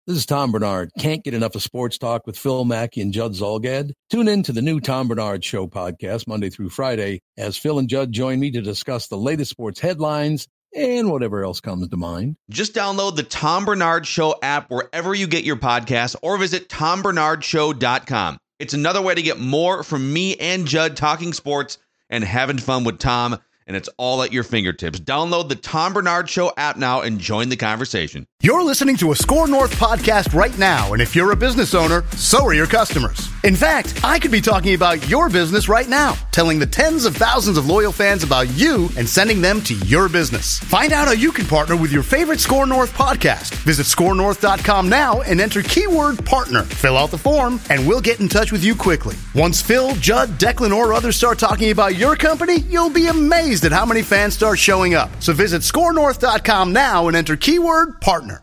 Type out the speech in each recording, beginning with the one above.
This is Tom Bernard. Can't get enough of sports talk with Phil Mackey and Judd Zolgad? Tune in to the new Tom Bernard Show podcast Monday through Friday as Phil and Judd join me to discuss the latest sports headlines and whatever else comes to mind. Just download the Tom Bernard Show app wherever you get your podcasts or visit tombernardshow.com. It's another way to get more from me and Judd talking sports and having fun with Tom, and it's all at your fingertips. Download the Tom Bernard Show app now and join the conversation. You're listening to a Score North podcast right now, and if you're a business owner, so are your customers. In fact, I could be talking about your business right now, telling the tens of thousands of loyal fans about you and sending them to your business. Find out how you can partner with your favorite Score North podcast. Visit scorenorth.com now and enter keyword partner. Fill out the form, and we'll get in touch with you quickly. Once Phil, Judd, Declan, or others start talking about your company, you'll be amazed at how many fans start showing up. So visit scorenorth.com now and enter keyword partner.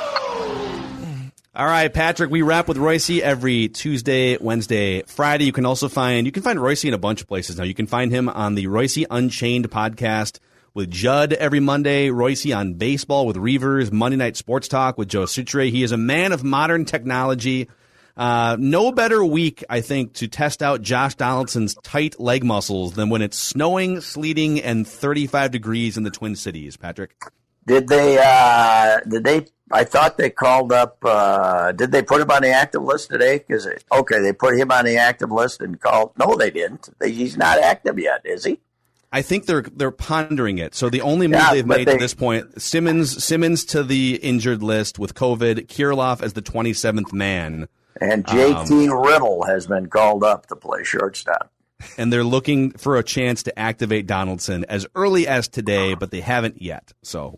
All right, Patrick, we wrap with Royce every Tuesday, Wednesday, Friday. You can find Royce in a bunch of places now. You can find him on the Royce Unchained podcast with Judd every Monday, Royce on baseball with Reavers, Monday Night Sports Talk with Joe Suchere. He is a man of modern technology. No better week, I think, to test out Josh Donaldson's tight leg muscles than when it's snowing, sleeting, and 35 degrees in the Twin Cities, Patrick. Did they, I thought they called up, did they put him on the active list today? They put him on the active list and called, no, they didn't. He's not active yet, is he? I think they're pondering it. So the only move they've made to this point, Simmons to the injured list with COVID, Kirilloff as the 27th man. And JT Riddle has been called up to play shortstop. And they're looking for a chance to activate Donaldson as early as today, but they haven't yet. So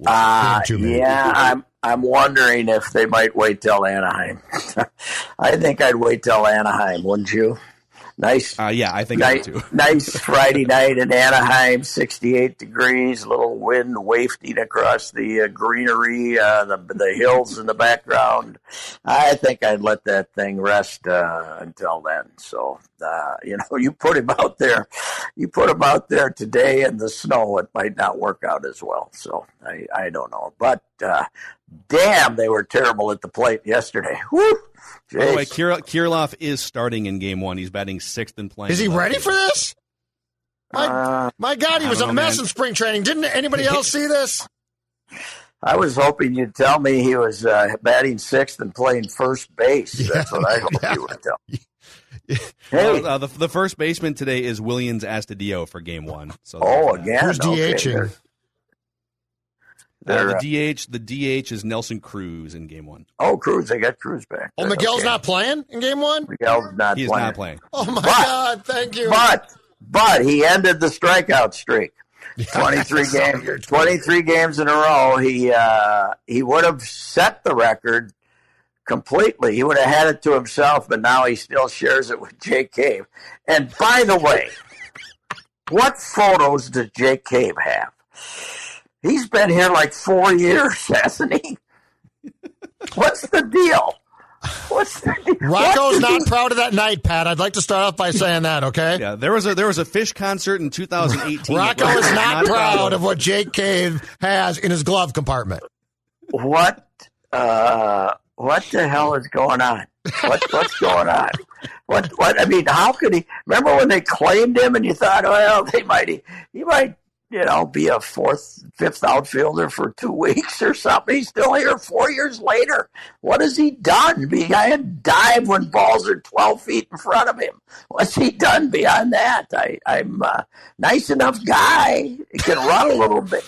I'm wondering if they might wait till Anaheim. I think I'd wait till Anaheim, wouldn't you? Nice. I think I do too. Nice Friday night in Anaheim, 68 degrees, little wind wafting across the greenery, the hills in the background. I think I'd let that thing rest until then. So, you put him out there today in the snow, it might not work out as well. So I don't know. But damn, they were terrible at the plate yesterday. Woo! By the way, Kirilloff is starting in Game 1. He's batting sixth and playing. Is he ready for this? My God, he was a mess in spring training. Didn't anybody else see this? I was hoping you'd tell me he was batting sixth and playing first base. That's what I hoped you would tell me. Hey. The first baseman today is Willians Astudillo for Game 1. So again? Who's DHing? The DH is Nelson Cruz in Game 1. Oh, Cruz. They got Cruz back. Oh, Miguel's not playing in Game 1? Miguel's not He's playing. not playing. Oh, my God. Thank you. But he ended the strikeout streak. 23 games in a row. He would have set the record completely. He would have had it to himself, but now he still shares it with Jake Cave. And by the way, what photos does Jake Cave have? He's been here like 4 years, hasn't he? What's the deal? Rocco's not proud of that night, Pat. I'd like to start off by saying that, okay? Yeah, there was a Fish concert in 2018. Rocco is not proud of what Jake Cave has in his glove compartment. What the hell is going on? What's going on? What? I mean, how could he? Remember when they claimed him and you thought, well, he might be a fifth outfielder for 2 weeks or something. He's still here 4 years later. What has he done? I had dive when balls are 12 feet in front of him. What's he done beyond that? I'm a nice enough guy. He can run a little bit.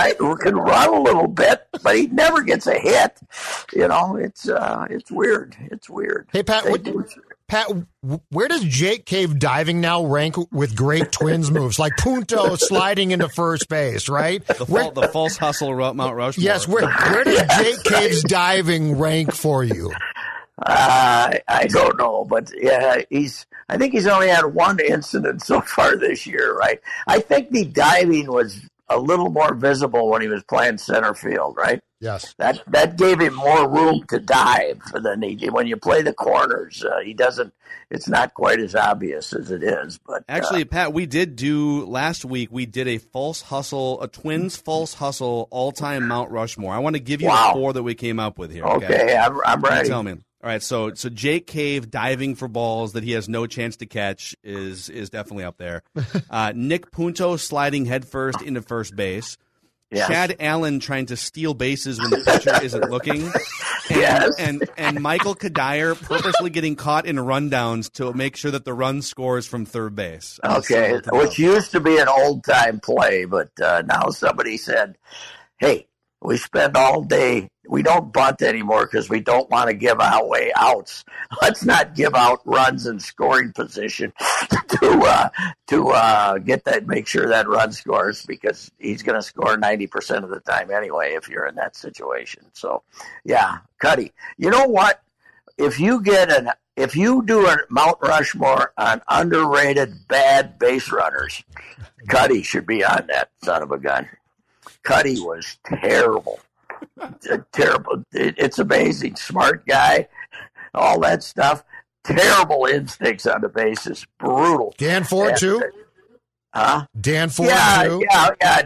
But he never gets a hit. It's weird. It's weird. Hey, Pat, where does Jake Cave diving now rank with great Twins moves? Like Punto sliding into first base, right? The false hustle Mount Rushmore. Yes, where does Jake Cave's diving rank for you? I don't know, but yeah, I think he's only had one incident so far this year, right? I think the diving was a little more visible when he was playing center field, right? Yes. That gave him more room to dive than he did. When you play the corners, he doesn't. It's not quite as obvious as it is. But actually, Pat, we did do last week. We did a Twins false hustle all-time Mount Rushmore. I want to give you the 4 that we came up with here. Okay, I'm ready. Tell me. All right, so Jake Cave diving for balls that he has no chance to catch is definitely up there. Nick Punto sliding headfirst into first base. Yes. Chad Allen trying to steal bases when the pitcher isn't looking. And Michael Kadire purposely getting caught in rundowns to make sure that the run scores from third base. Okay, which used to be an old-time play, but now somebody said, hey, we spend all day. We don't bunt anymore because we don't want to give away outs. Let's not give out runs in scoring position to get that, make sure that run scores, because he's going to score 90% of the time anyway if you're in that situation. So, yeah, Cuddy. You know what? If you do a Mount Rushmore on underrated bad base runners, Cuddy should be on that son of a gun. Cuddy was terrible. Terrible. It's amazing. Smart guy, all that stuff. Terrible instincts on the bases. Brutal. Dan Ford, too? Huh? Dan Ford, too? Yeah.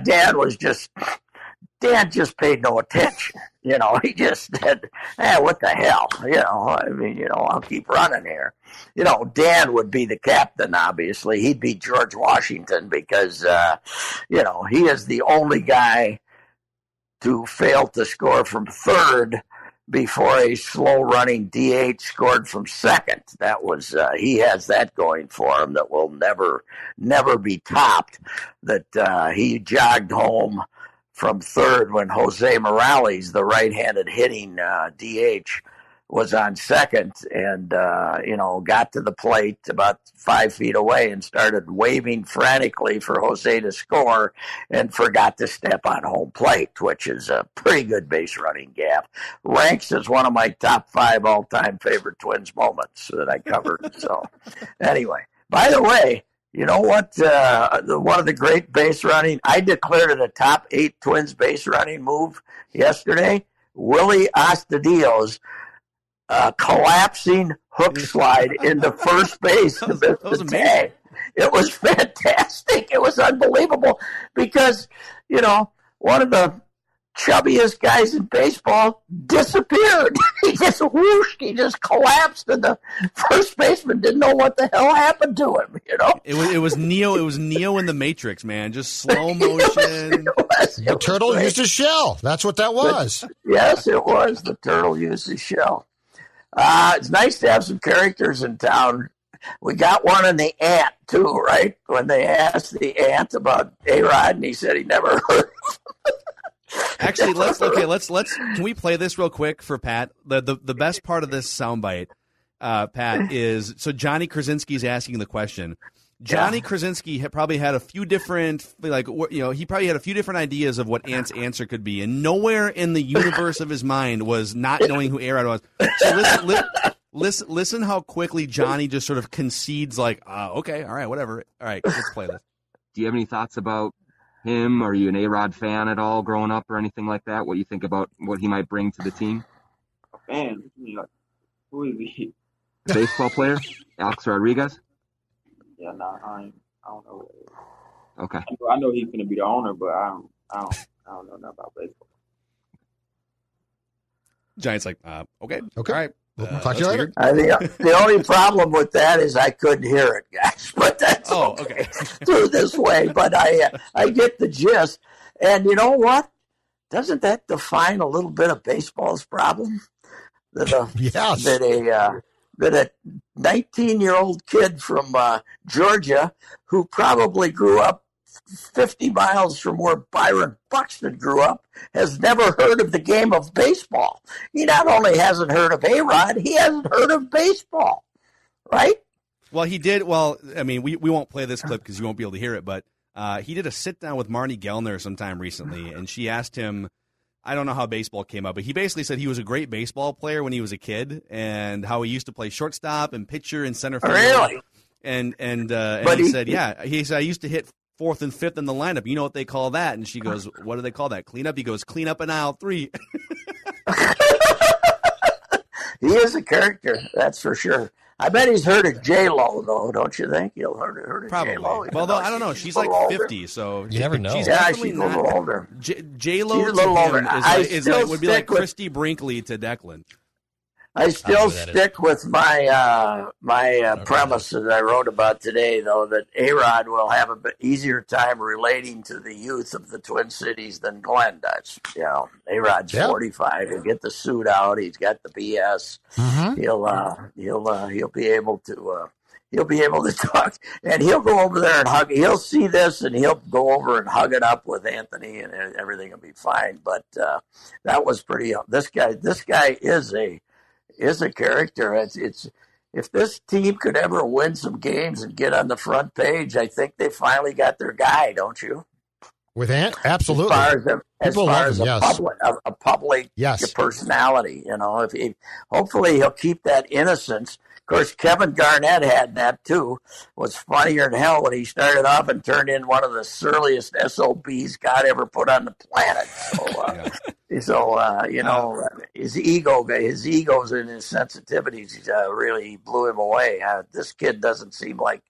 Dan just paid no attention. He just said, what the hell? I'll keep running here. Dan would be the captain, obviously. He'd be George Washington because, he is the only guy to fail to score from third before a slow-running DH scored from second. That was he has that going for him that will never be topped. That he jogged home from third when Jose Morales, the right-handed hitting DH, was on second and, got to the plate about 5 feet away and started waving frantically for Jose to score and forgot to step on home plate, which is a pretty good base running gaffe. Ranks as one of my top 5 all-time favorite Twins moments that I covered. So anyway, by the way, you know what? One of the great base running, I declared it a top 8 Twins base running move yesterday. Willie Astudillo's collapsing hook slide into first base. That was amazing. It was fantastic. It was unbelievable because, one of the chubbiest guys in baseball disappeared. He just whooshed. He just collapsed, and the first baseman didn't know what the hell happened to him. It was Neo. It was Neo in the Matrix, man. Just slow motion. The turtle used his shell. That's what that was. Yes, it was. The turtle used his shell. It's nice to have some characters in town. We got one in the Ant, too, right? When they asked the Ant about A-Rod, and he said he never heard. Actually, let's can we play this real quick for Pat? The best part of this soundbite, Pat, is so Johnny Krasinski's asking the question. Johnny Krasinski probably had a few different, he probably had a few different ideas of what Ant's answer could be, and nowhere in the universe of his mind was not knowing who A-Rod was. So listen how quickly Johnny just sort of concedes, okay, all right, whatever. All right, let's play this. Do you have any thoughts about him? Are you an A-Rod fan at all growing up or anything like that? What you think about what he might bring to the team? A fan? Who is he? Baseball player? Alex Rodriguez? Yeah, no, I don't know. Okay. I know he's going to be the owner, but I don't know nothing about baseball. Giants okay. All right. We'll talk to you later. The only problem with that is I couldn't hear it, guys. But that's okay. Through this way. But I get the gist. And you know what? Doesn't that define a little bit of baseball's problem? Yes. That a 19-year-old kid from Georgia who probably grew up 50 miles from where Byron Buxton grew up has never heard of the game of baseball. He not only hasn't heard of A-Rod, he hasn't heard of baseball, right? Well, he did. Well, I mean, we won't play this clip because you won't be able to hear it, but he did a sit-down with Marnie Gellner sometime recently, and she asked him, I don't know how baseball came up, but he basically said he was a great baseball player when he was a kid and how he used to play shortstop and pitcher and center field. Really? And he said, I used to hit 4th and 5th in the lineup. You know what they call that? And she goes, what do they call that? Cleanup? He goes, clean up in aisle 3. He is a character, that's for sure. I bet he's heard of J-Lo, though, don't you think? He'll heard of Probably. J-Lo. Although, I don't know. She's like 50, so you never know. She's yeah, definitely she's a little older. J-Lo she's a little older. would be like Christy Brinkley to Declan. I still stick with my premise that I wrote about today, though, that A-Rod will have a bit easier time relating to the youth of the Twin Cities than Glenn does. You know, A-Rod's 45. He'll get the suit out. He's got the BS. Mm-hmm. He'll be able to talk, and he'll go over there and hug. He'll see this, and he'll go over and hug it up with Anthony, and everything will be fine. But that was pretty. This guy is a character. It's if this team could ever win some games and get on the front page, I think they finally got their guy, don't you? With Ant, absolutely. As far as a public personality, you know, if hopefully he'll keep that innocence. Of course, Kevin Garnett had that too. Was funnier than hell when he started off and turned in one of the surliest SOBs God ever put on the planet. So, you know, his egos and his sensitivities really blew him away. This kid doesn't seem like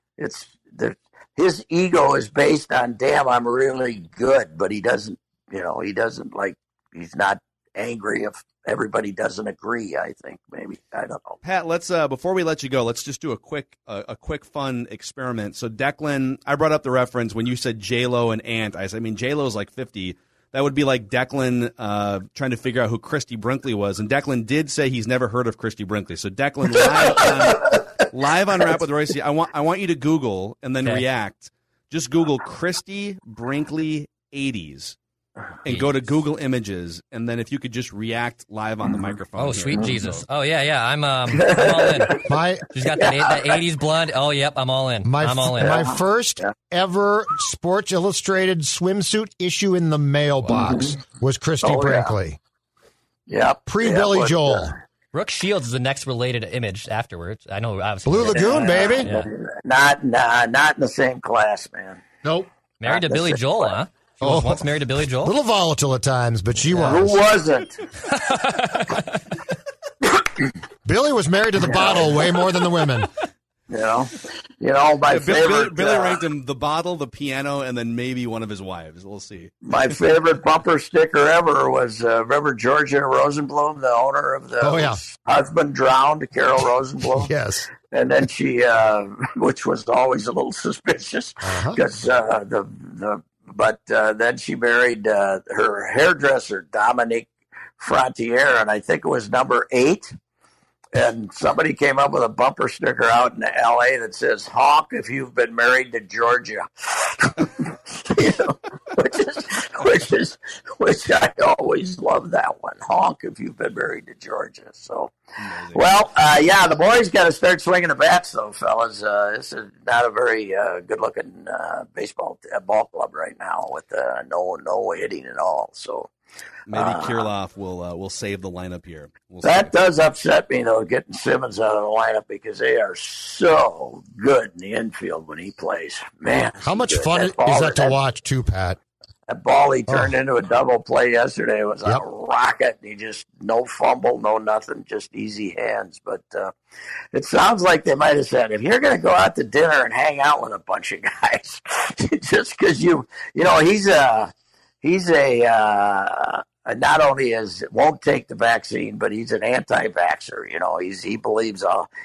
his ego is based on, damn, I'm really good, but he doesn't, he's not angry if everybody doesn't agree. I think maybe, I don't know. Pat, let's before we let you go, let's just do a quick fun experiment. So Declan, I brought up the reference when you said J-Lo and Ant. I said, J-Lo's like 50. That would be like Declan trying to figure out who Christy Brinkley was, and Declan did say he's never heard of Christy Brinkley. So Declan, live on Rap with Royce, I want you to Google and then react. Just Google Christy Brinkley 80s. And go to Google Images, and then if you could just react live on the microphone. Oh, sweet Jesus! Oh yeah, I'm all in. She's got that 80s blonde. Oh, yep, I'm all in. I'm all in. My first ever Sports Illustrated swimsuit issue in the mailbox was Christy Brinkley. Yeah, Billy Joel. Brooke Shields is the next related image afterwards. I know, obviously. Blue Lagoon, baby. Yeah. Not in the same class, man. Nope. Married to Billy Joel, huh? She was once married to Billy Joel? A little volatile at times, but she was. Who wasn't? Billy was married to the bottle way more than the women. You know, my favorite. Billy ranked him the bottle, the piano, and then maybe one of his wives. We'll see. My favorite bumper sticker ever was, remember Georgia Rosenblum, the owner of the husband drowned, Carol Rosenblum? Yes. And then she, which was always a little suspicious, because But then she married her hairdresser, Dominique Frontier, and I think it was number 8. And somebody came up with a bumper sticker out in L.A. that says, honk if you've been married to Georgia. Which I always love that one. Honk if you've been married to Georgia. So, the boys got to start swinging the bats, though, fellas. This is not a very good-looking ball club right now with no hitting at all. So. Maybe Kirilloff will save the lineup here. That does upset me, though, getting Simmons out of the lineup, because they are so good in the infield when he plays. Man, how much fun is that to watch, too, Pat? That ball he turned into a double play yesterday was a rocket. He just no fumble, no nothing, just easy hands. But it sounds like they might have said, if you're going to go out to dinner and hang out with a bunch of guys, just because he's a not only won't take the vaccine, but he's an anti-vaxxer. You know, he believes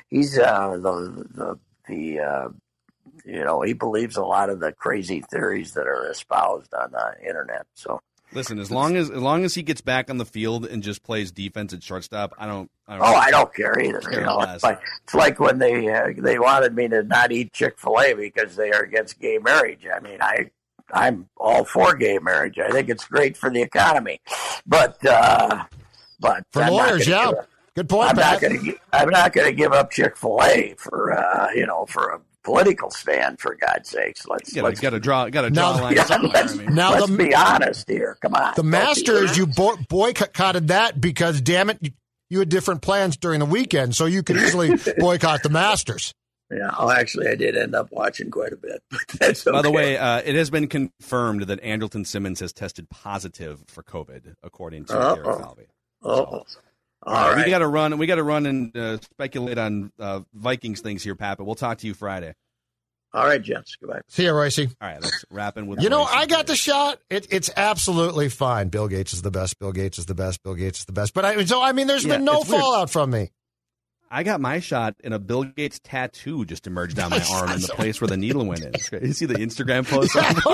he believes a lot of the crazy theories that are espoused on the internet. So listen, as long as he gets back on the field and just plays defense at shortstop, I don't care either. It's like when they wanted me to not eat Chick-fil-A because they are against gay marriage. I mean, I'm all for gay marriage. I think it's great for the economy, but for lawyers, good point. I'm not going to give up Chick-fil-A for a political stand. For God's sakes, let's got to draw a line somewhere. Let's be honest here. Come on, the Masters, you boycotted that because, damn it, you had different plans during the weekend, so you could easily boycott the Masters. Yeah. Oh, actually, I did end up watching quite a bit. But that's okay. By the way, it has been confirmed that Andrelton Simmons has tested positive for COVID, according to Derek Falvey. All right. right. We got to run and speculate on Vikings things here, Pat. But we'll talk to you Friday. All right, gents. Goodbye. See you, Royce. All right, let's wrap in with. I got the shot. It's absolutely fine. Bill Gates is the best. Bill Gates is the best. Bill Gates is the best. But there's been no fallout from me. I got my shot, and a Bill Gates tattoo just emerged down my arm in the place where the needle went in. You see the Instagram post?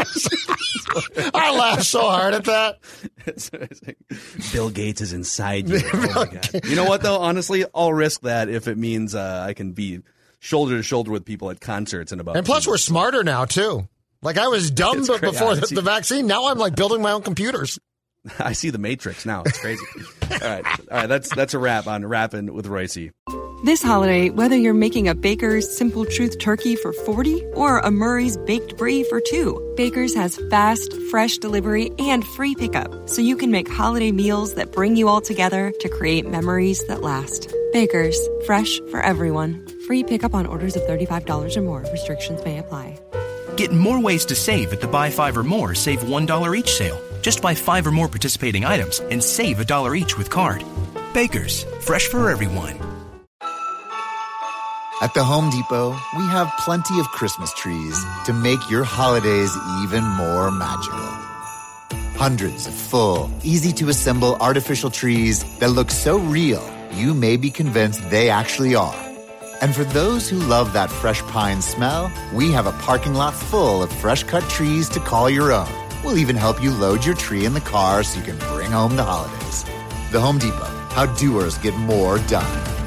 I laughed so hard at that. It's like, Bill Gates is inside you. Oh my God. You know what, though? Honestly, I'll risk that if it means I can be shoulder to shoulder with people at concerts and about. And plus, we're smarter now, too. Like, I was dumb before the vaccine. Now I'm like building my own computers. I see the Matrix now. It's crazy. All right. That's a wrap on Rappin' with Royce. This holiday, whether you're making a Baker's Simple Truth turkey for 40 or a Murray's Baked Brie for 2, Baker's has fast, fresh delivery and free pickup, so you can make holiday meals that bring you all together to create memories that last. Baker's, fresh for everyone. Free pickup on orders of $35 or more. Restrictions may apply. Get more ways to save at the Buy 5 or More Save $1 each sale. Just buy 5 or more participating items and save $1 each with card. Baker's, fresh for everyone. At the Home Depot, we have plenty of Christmas trees to make your holidays even more magical. Hundreds of full, easy-to-assemble artificial trees that look so real, you may be convinced they actually are. And for those who love that fresh pine smell, we have a parking lot full of fresh-cut trees to call your own. We'll even help you load your tree in the car so you can bring home the holidays. The Home Depot, how doers get more done.